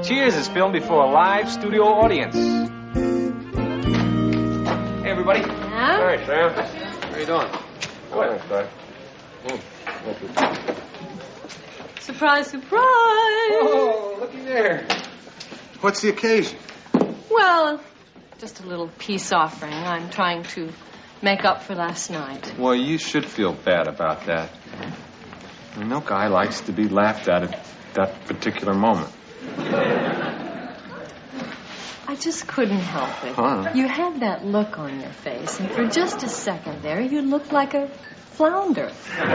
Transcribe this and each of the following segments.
Cheers is filmed before a live studio audience. Hey, everybody. Yeah? Hey, Sam. How you doing? Good. Surprise, surprise! Oh, looky there. What's the occasion? Well, just a little peace offering. I'm trying to make up for last night. Well, you should feel bad about that. I mean, no guy likes to be laughed at that particular moment. I just couldn't help it. Huh? You had that look on your face, and for just a second there, you looked like a flounder.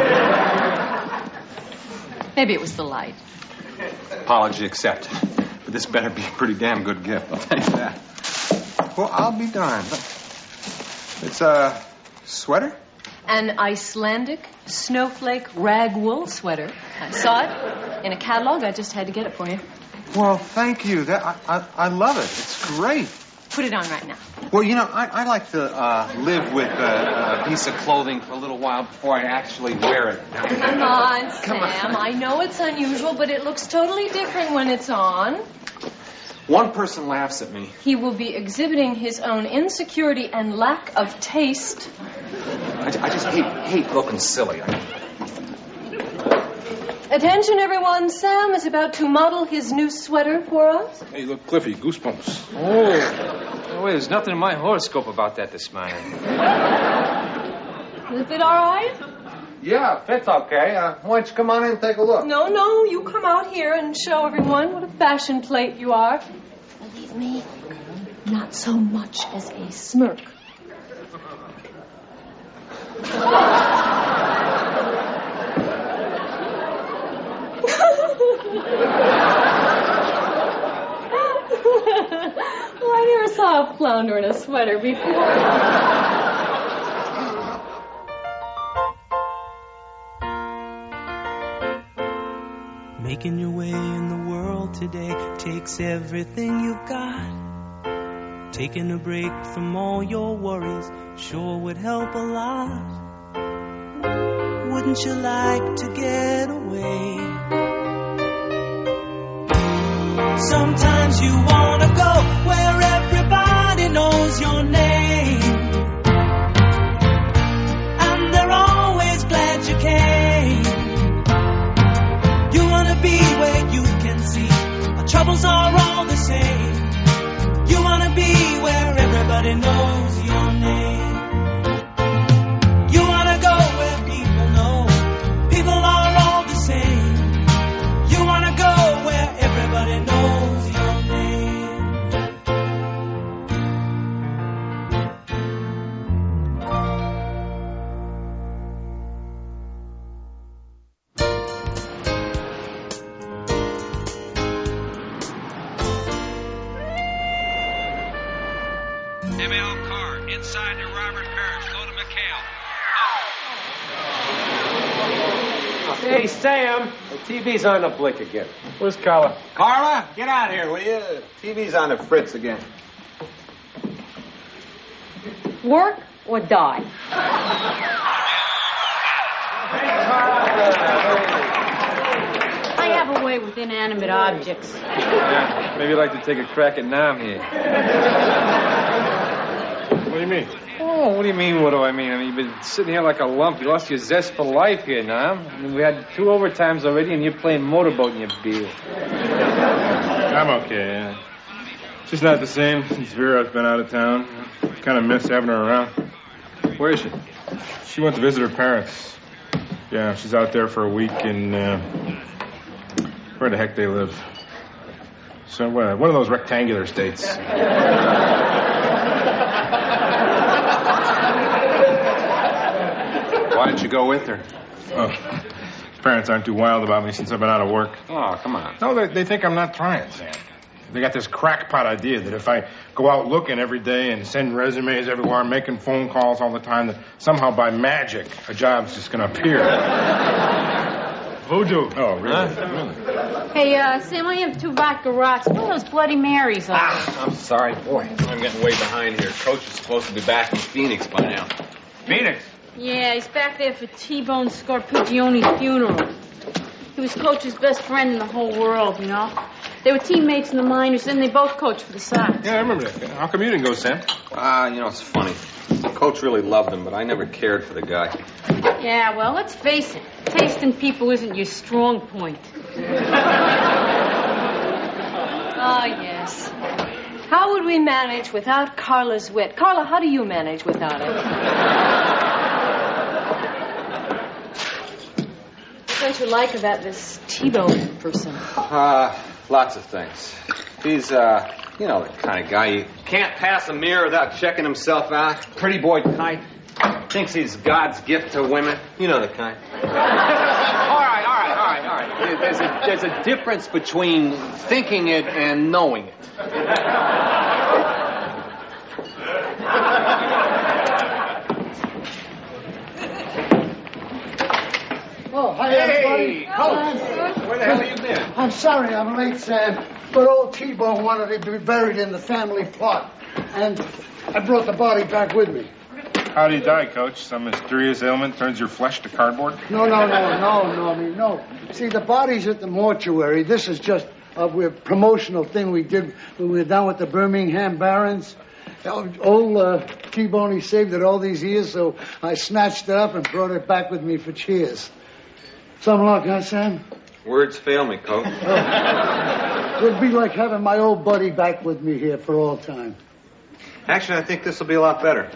Maybe it was the light. Apology accepted. But this better be a pretty damn good gift, I'll tell you that. Well, I'll be darned. It's a sweater? An Icelandic snowflake rag wool sweater. I saw it in a catalog. I just had to get it for you. Well, thank you. I love it. It's great. Put it on right now. Well, you know, I like to live with a piece of clothing for a little while before I actually wear it. Come on, Sam. I know it's unusual, but it looks totally different when it's on. One person laughs at me. He will be exhibiting his own insecurity and lack of taste. I just hate looking silly. Attention, everyone. Sam is about to model his new sweater for us. Hey, look, Cliffy, goosebumps. Oh, wait, there's nothing in my horoscope about that this morning. Is it all right? Yeah, fits okay. Why don't you come on in and take a look? No, you come out here and show everyone what a fashion plate you are. Believe me, not so much as a smirk. Well, I never saw a flounder in a sweater before. Making your way in the world today takes everything you've got. Taking a break from all your worries sure would help a lot. Wouldn't you like to get away? Sometimes you wanna go where everybody knows your name, and they're always glad you came. You wanna be where you can see our troubles are all the same. You wanna be where everybody knows your name. You wanna go where people know people are all the same. You wanna go where everybody knows your name. ML car inside to Robert Parrish. Go to McHale. Hey, Sam, the TV's on the blink again. Where's Carla? Carla, get out here, will you? TV's on the fritz again. Work or die? I have a way with inanimate objects. Yeah, maybe you'd like to take a crack at Nam here. What do you mean? Oh, what do you mean, what do I mean? I mean, you've been sitting here like a lump. You lost your zest for life here, Nam. I mean, we had 2 overtimes already, and you're playing motorboat in your beer. I'm okay, yeah. It's just not the same since Vera's been out of town. Kind of miss having her around. Where is she? She went to visit her parents. Yeah, she's out there for a week in, where the heck they live. So, one of those rectangular states. Why didn't you go with her? Oh, parents aren't too wild about me since I've been out of work. Oh, come on. No, they think I'm not trying, Sam. They got this crackpot idea that if I go out looking every day and send resumes everywhere, making phone calls all the time, that somehow by magic a job's just going to appear. Voodoo. Oh, really? Really? Hey, Sam, I have 2 vodka rocks. What are those Bloody Marys are? I'm sorry. Boy, I'm getting way behind here. Coach is supposed to be back in Phoenix by now. Phoenix? Yeah, he's back there for T-Bone Scarpicchione's funeral. He was Coach's best friend in the whole world, you know. They were teammates in the minors, then they both coached for the Sox. Yeah, I remember that. How come you didn't go, Sam? It's funny. Coach really loved him, but I never cared for the guy. Yeah, well, let's face it. Taste in people isn't your strong point. Ah, yes. How would we manage without Carla's wit? Carla, how do you manage without it? What don't you like about this T-Bone person? Lots of things. He's, the kind of guy you can't pass a mirror without checking himself out. Pretty boy type. Thinks he's God's gift to women. You know the kind. All right. There's a difference between thinking it and knowing it. Oh, hi, everybody. Coach. Where the hell have you been? I'm sorry I'm late, Sam, but old T-Bone wanted it to be buried in the family plot, and I brought the body back with me. How'd he die, Coach? Some mysterious ailment turns your flesh to cardboard? No. See, the body's at the mortuary. This is just a promotional thing we did when we were down with the Birmingham Barons. Old T-Bone, he saved it all these years, so I snatched it up and brought it back with me for cheers. Some luck, huh, Sam? Words fail me, Coach. It would be like having my old buddy back with me here for all time. Actually, I think this will be a lot better.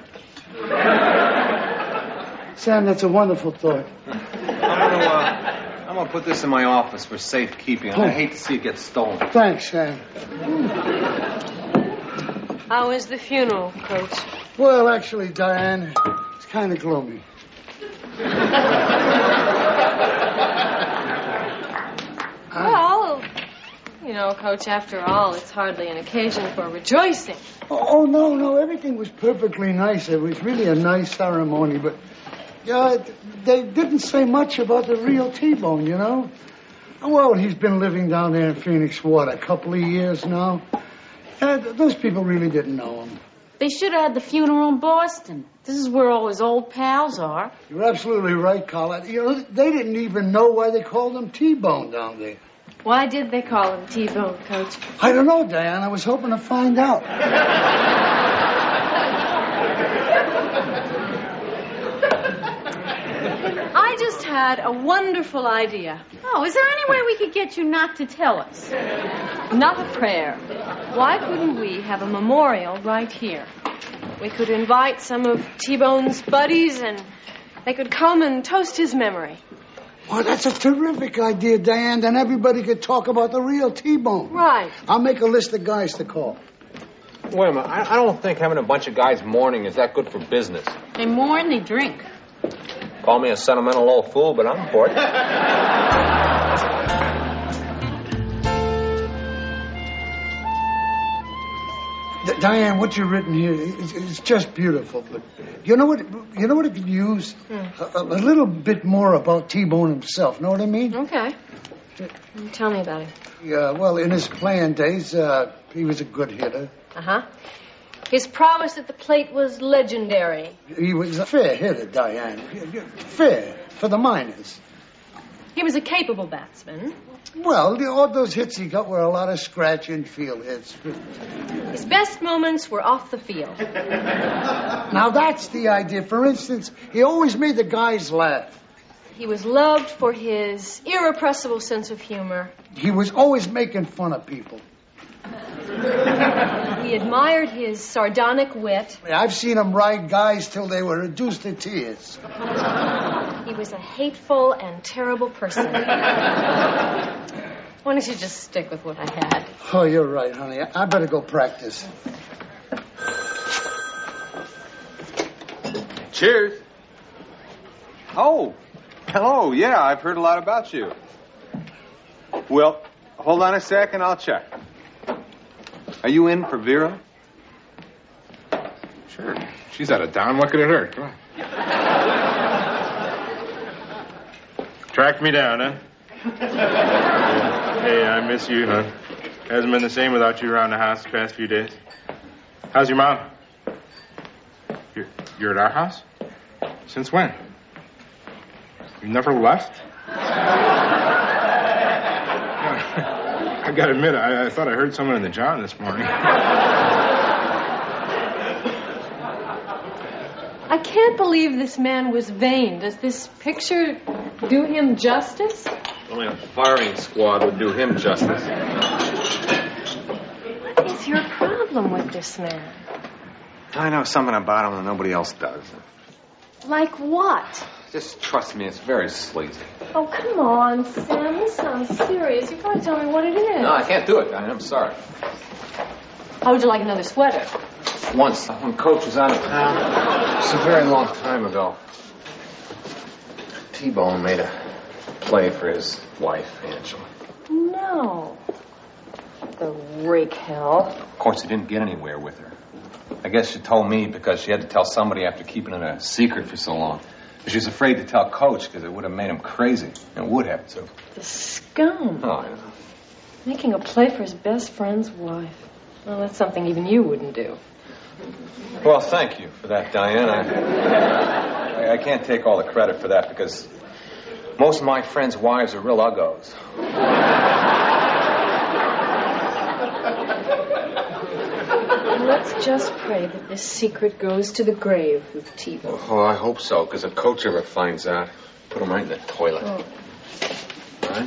Sam, that's a wonderful thought. I'm going to put this in my office for safekeeping. I hate to see it get stolen. Thanks, Sam. How was the funeral, Coach? Well, actually, Diane, it's kind of gloomy. Well, Coach, after all, it's hardly an occasion for rejoicing. Oh, no, everything was perfectly nice. It was really a nice ceremony, but they didn't say much about the real T-Bone, you know? Well, he's been living down there in Phoenix, a couple of years now? Those people really didn't know him. They should have had the funeral in Boston. This is where all his old pals are. You're absolutely right, Carla. They didn't even know why they called him T-Bone down there. Why did they call him T-Bone, Coach? I don't know, Diane. I was hoping to find out. I just had a wonderful idea. Oh, is there any way we could get you not to tell us? Not a prayer. Why couldn't we have a memorial right here? We could invite some of T-Bone's buddies, and they could come and toast his memory. Well, that's a terrific idea, Diane. Then everybody could talk about the real T-Bone. Right. I'll make a list of guys to call. Wait a minute. I don't think having a bunch of guys mourning is that good for business. They mourn, they drink. Call me a sentimental old fool, but I'm for it. Diane, what you've written here is just beautiful. But you know what it could use? A little bit more about T-Bone himself. Know what I mean? Okay. Tell me about him. Yeah, well, in his playing days, he was a good hitter. Uh-huh. His prowess at the plate was legendary. He was a fair hitter, Diane. Fair for the minors. He was a capable batsman. Well, all those hits he got were a lot of scratch infield hits. His best moments were off the field. Now that's the idea. For instance, he always made the guys laugh. He was loved for his irrepressible sense of humor. He was always making fun of people. He admired his sardonic wit. I've seen him ride guys till they were reduced to tears. He was a hateful and terrible person. Why don't you just stick with what I had? Oh, you're right, honey. I better go practice. Cheers. Oh, hello. Yeah, I've heard a lot about you. Well, hold on a second. I'll check. Are you in for Vera? Sure. She's out of town. Looking at her. Come on. Tracked me down, huh? Hey, I miss you, huh? Hasn't been the same without you around the house the past few days. How's your mom? You're at our house? Since when? You never left? I gotta admit, I thought I heard someone in the John this morning. I can't believe this man was vain. Does this picture do him justice? Only a firing squad would do him justice. What is your problem with this man? I know something about him that nobody else does. Like what? Just trust me, it's very sleazy. Oh, come on, Sam. This sounds serious. You've got to tell me what it is. No, I can't do it, Diane. I'm sorry. How would you like another sweater? Once, when Coach was out of town, it's a very long time ago, T-Bone made a play for his wife, Angela. No. The rake hell. Of course, he didn't get anywhere with her. I guess she told me because she had to tell somebody after keeping it a secret for so long. She was afraid to tell Coach because it would have made him crazy. And it would have, too. The scum. Oh, I know. Making a play for his best friend's wife. Well, that's something even you wouldn't do. Well, thank you for that, Diane. I can't take all the credit for that because most of my friends' wives are real uggos. Let's just pray that this secret goes to the grave with T-Bone. Oh, I hope so, because if Coach ever finds out, put him right in the toilet. Oh. All right?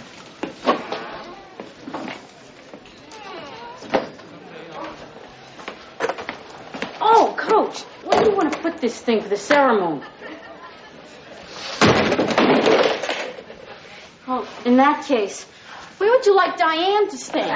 Oh, Coach, where do you want to put this thing for the ceremony? Oh, in that case, where would you like Diane to stay?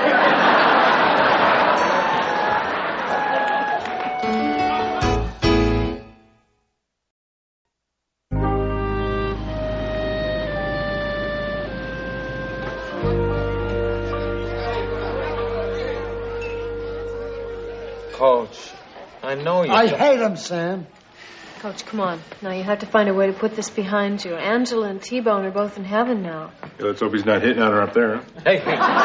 Coach, I know you. I hate him, Sam. Coach, come on. Now you have to find a way to put this behind you. Angela and T-Bone are both in heaven now. Yeah, let's hope he's not hitting on her up there, huh? Hey.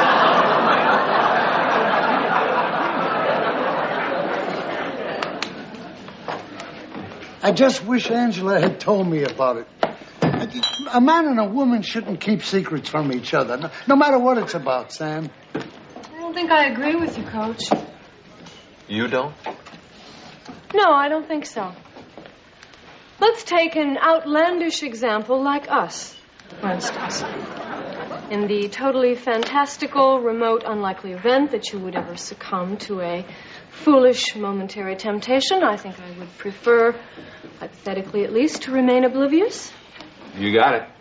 I just wish Angela had told me about it. A man and a woman shouldn't keep secrets from each other, no matter what it's about, Sam. I don't think I agree with you, Coach. You don't? No, I don't think so. Let's take an outlandish example like us, for instance. In the totally fantastical, remote, unlikely event that you would ever succumb to a foolish, momentary temptation, I think I would prefer, hypothetically at least, to remain oblivious. You got it.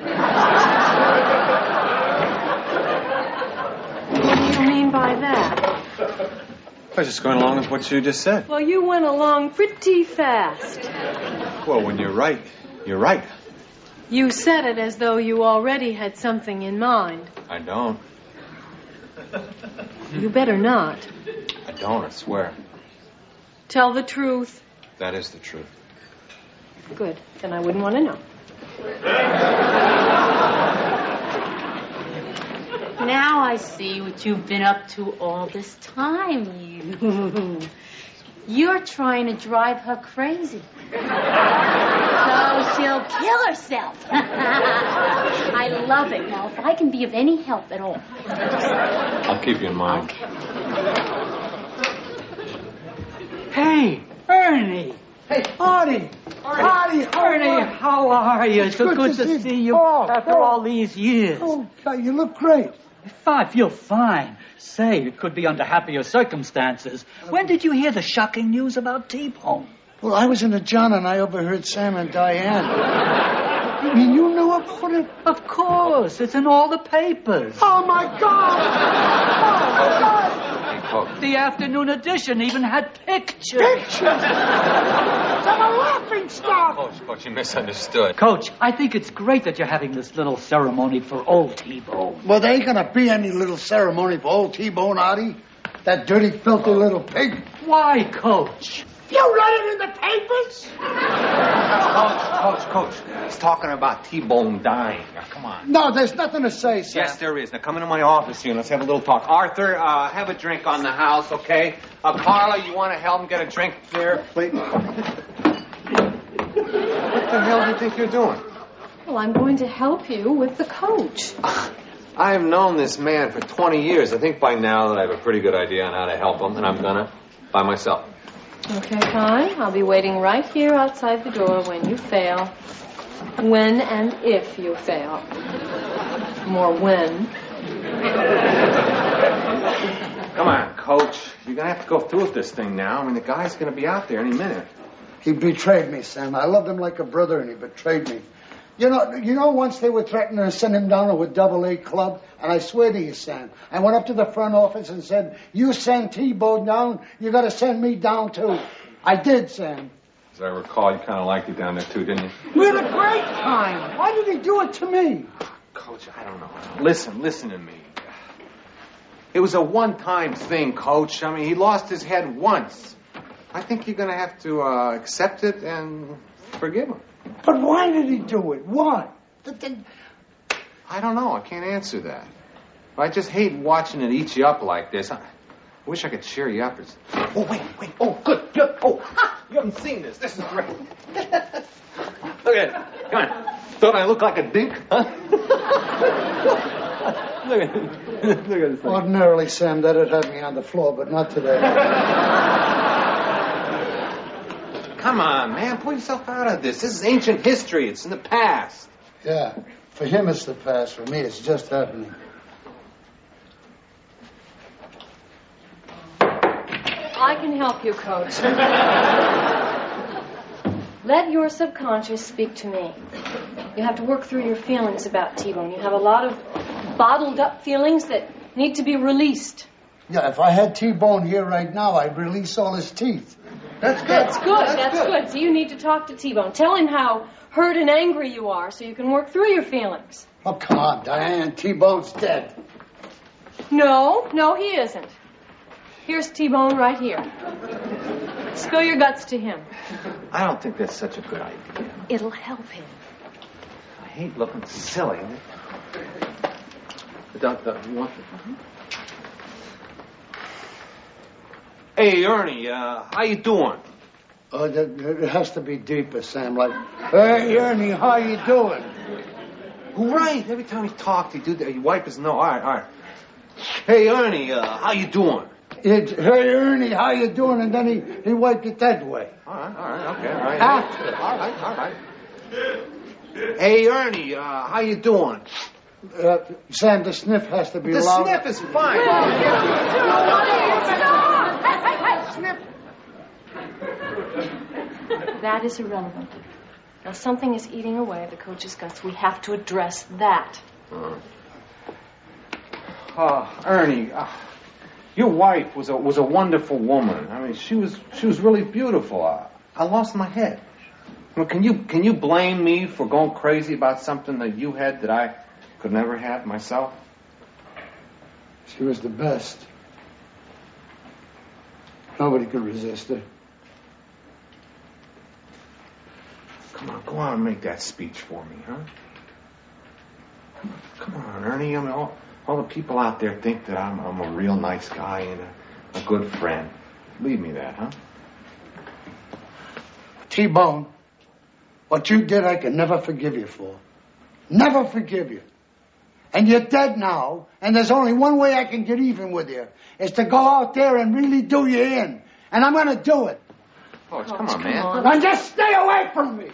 What do you mean by that? I was just going along with what you just said. Well, you went along pretty fast. Well, when you're right, you're right. You said it as though you already had something in mind. I don't. You better not. I don't, I swear. Tell the truth. That is the truth. Good. Then I wouldn't want to know. Now I see what you've been up to all this time, you. You're trying to drive her crazy. So she'll kill herself. I love it. Now, if I can be of any help at all. I'll keep you in mind. Okay. Hey, Ernie. Hey, Artie. Artie, Ernie, how are you? It's so good to see you after all these years. Oh, God, you look great. I feel fine. Say, it could be under happier circumstances. When did you hear the shocking news about T-Bone? Well, I was in the John and I overheard Sam and Diane. You mean you knew about it? Of course. It's in all the papers. Oh, my God! Oh, my God! The afternoon edition even had pictures. Pictures! I'm a laughing stock! Coach, you misunderstood. Coach, I think it's great that you're having this little ceremony for old T-Bone. Well, there ain't gonna be any little ceremony for old T-Bone, Artie. That dirty, filthy little pig. Why, Coach? You read it in the papers? Coach. He's talking about T-Bone dying. Now, come on. No, there's nothing to say, Sam. Yes, there is. Now, come into my office here and let's have a little talk. Arthur, have a drink on the house, okay? Carla, you want to help him get a drink there, please? What the hell do you think you're doing? Well, I'm going to help you with the coach. I have known this man for 20 years. I think by now that I have a pretty good idea on how to help him, and I'm gonna by myself. Okay, fine. I'll be waiting right here outside the door when you fail. When and if you fail. More when. Come on, Coach. You're gonna have to go through with this thing now. I mean, the guy's gonna be out there any minute. He betrayed me, Sam. I loved him like a brother, and he betrayed me. You know, once they were threatening to send him down to a double-A club, and I swear to you, Sam, I went up to the front office and said, you send T-Bone down, you got to send me down, too. I did, Sam. As I recall, you kind of liked it down there, too, didn't you? We had a great time. Why did he do it to me? Coach, I don't know. Listen to me. It was a one-time thing, Coach. I mean, he lost his head once. I think you're going to have to accept it and forgive him. But why did he do it? Why? I don't know. I can't answer that. I just hate watching it eat you up like this. I wish I could cheer you up. Oh, wait. Oh, good. Oh, ha! You haven't seen this. This is great. Look at it. Come on. Thought I looked like a dink, huh? Look at this thing. Ordinarily, Sam, that'd have me on the floor, but not today. Come on, man. Pull yourself out of this. This is ancient history. It's in the past. Yeah. For him, it's the past. For me, it's just happening. I can help you, Coach. Let your subconscious speak to me. You have to work through your feelings about T-Bone. You have a lot of bottled up feelings that need to be released. Yeah, if I had T-Bone here right now, I'd release all his teeth. That's good. That's good. So you need to talk to T-Bone. Tell him how hurt and angry you are so you can work through your feelings. Oh, come on, Diane. T-Bone's dead. No, he isn't. Here's T-Bone right here. Spill your guts to him. I don't think that's such a good idea. It'll help him. I hate looking silly. The you want Hey, Ernie, how you doing? Oh, it has to be deeper, Sam. Like, hey, Ernie, how you doing? Right. Every time he talks, he wipe his nose. All right. Hey, Ernie, how you doing? It's, hey, Ernie, how you doing? And then he wiped it that way. All right, okay, all right. After. All right. Hey, Ernie, how you doing? Sam, the sniff has to be The loud. sniff is fine. Snip. That is irrelevant. Now, something is eating away the coach's guts. We have to address that. Ernie, your wife was a wonderful woman. I mean, she was really beautiful. I lost my head. Well, can you blame me for going crazy about something that you had that I could never have myself? She was the best. Nobody could resist her. Come on, go on and make that speech for me, huh? Come on, Ernie. I mean, all the people out there think that I'm a real nice guy and a good friend. Leave me that, huh? T-Bone, what you did I can never forgive you for. Never forgive you. And you're dead now, and there's only one way I can get even with you, is to go out there and really do you in. And I'm going to do it. Coach, come on, man. Now just stay away from me.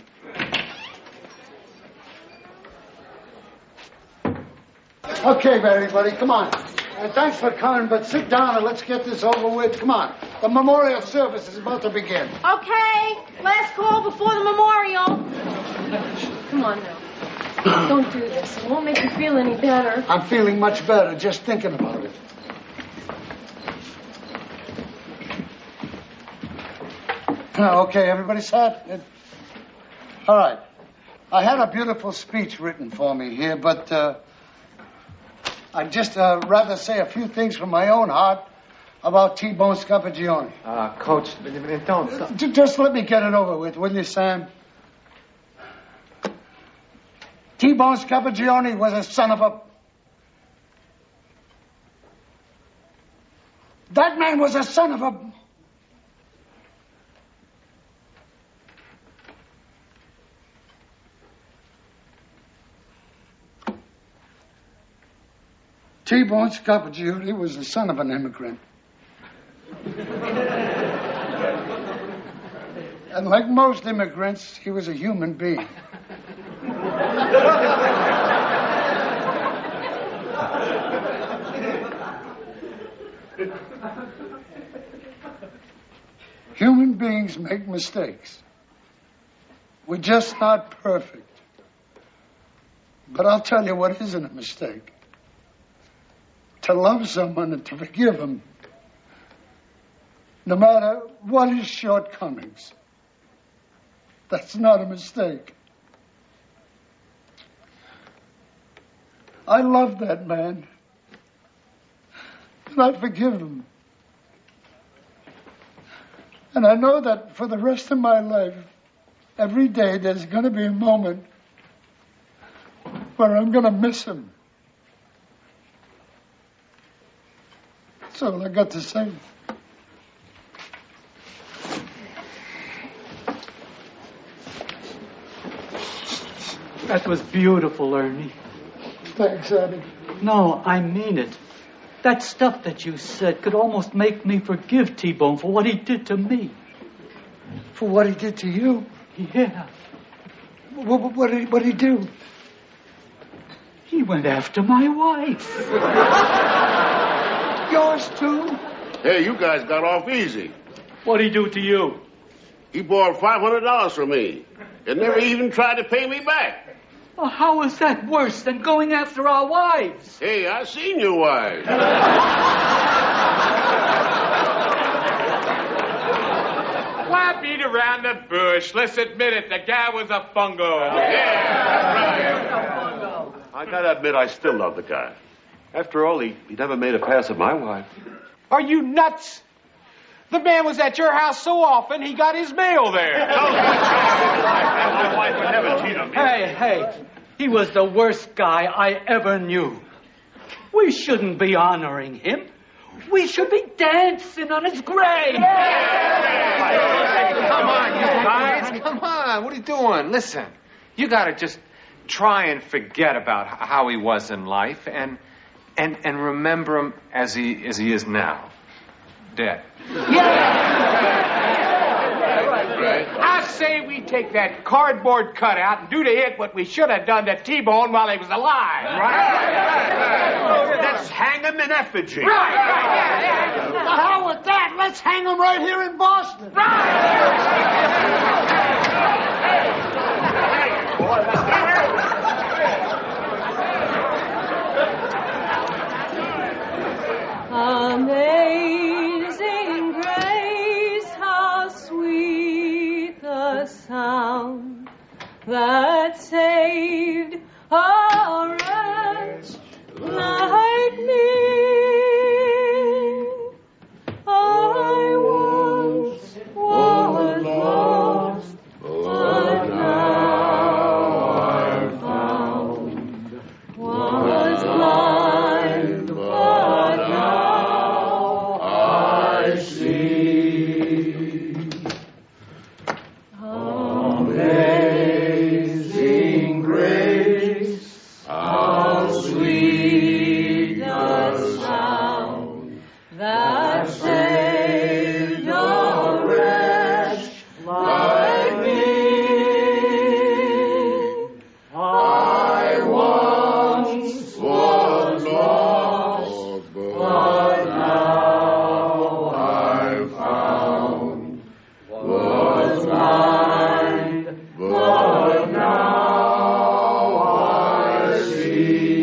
Okay, everybody, come on. Thanks for coming, but sit down and let's get this over with. Come on. The memorial service is about to begin. Okay, last call before the memorial. Come on now. Don't do this. It won't make you feel any better. I'm feeling much better just thinking about it. Okay, everybody set? All right. I had a beautiful speech written for me here, but I'd just rather say a few things from my own heart about T-Bone Scapagione. Coach, don't. Just let me get it over with, will you, Sam? T-Bone Scapagione was a son of a... That man was a son of a... T-Bone Scarpagiuti was the son of an immigrant. And like most immigrants, he was a human being. Human beings make mistakes. We're just not perfect. But I'll tell you what isn't a mistake. To love someone and to forgive them, no matter what his shortcomings. That's not a mistake. I love that man. And I forgive him. And I know that for the rest of my life, every day there's going to be a moment where I'm going to miss him. That's all I got to say. That was beautiful, Ernie. Thanks, Eddie. No, I mean it. That stuff that you said could almost make me forgive T-Bone for what he did to me. For what he did to you? Yeah. What did he do? He went after my wife. Yours too? Hey, you guys got off easy. What'd he do to you? He borrowed $500 from me and never even tried to pay me back. Well, how is that worse than going after our wives? Hey, I seen your wives. Why beat around the bush? Let's admit it, the guy was a fungo. Yeah, right. I gotta admit, I still love the guy. After all, he never made a pass at my wife. Are you nuts? The man was at your house so often, he got his mail there. My wife would never cheat on me. Hey, he was the worst guy I ever knew. We shouldn't be honoring him. We should be dancing on his grave. Come on, you guys. Come on. What are you doing? Listen, you got to just try and forget about how he was in life and remember him as he is now. Dead. I say we take that cardboard cutout and do to it what we should have done to T-Bone while he was alive. Right. Let's hang him in effigy. Right. The hell with that. Let's hang him right here in Boston. Amazing grace, how sweet the sound that saved a wretch like me. I once was lost, but now I'm found. Was blind, but now I see. Amazing grace, how sweet the sound that saved a wretch like me. I once was lost, but now I'm found. Was blind, but now I see.